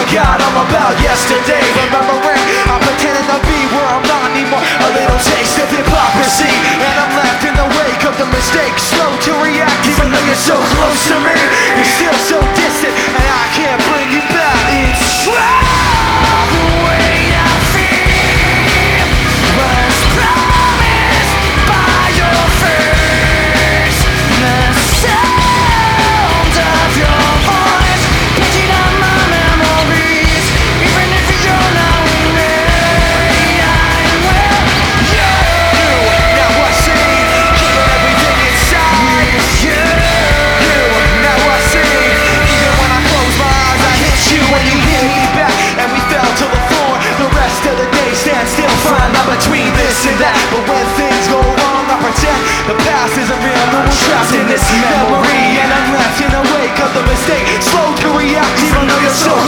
forgot all about yesterday. Remembering I'm pretending to be where I'm not anymore. A little taste of hypocrisy, and I'm left in the wake of the mistake. Slow to react even though you're so close to me. You're still so distant and I can't bring you back. It's the way I feel was promised by your face. The sound of your voice picking up my memories. Even if you're not with me, I will. You, now I see, keeping everything inside. You, now I see. Even when I close my eyes, I hit you when you hit me back, and we fell to the floor. The rest of the day stand still, find out between this and that. But when things go wrong, I pretend the past isn't real. I'm trapped in this memory, and I'm left in the wake of the mistake. Slow to react, even though you're so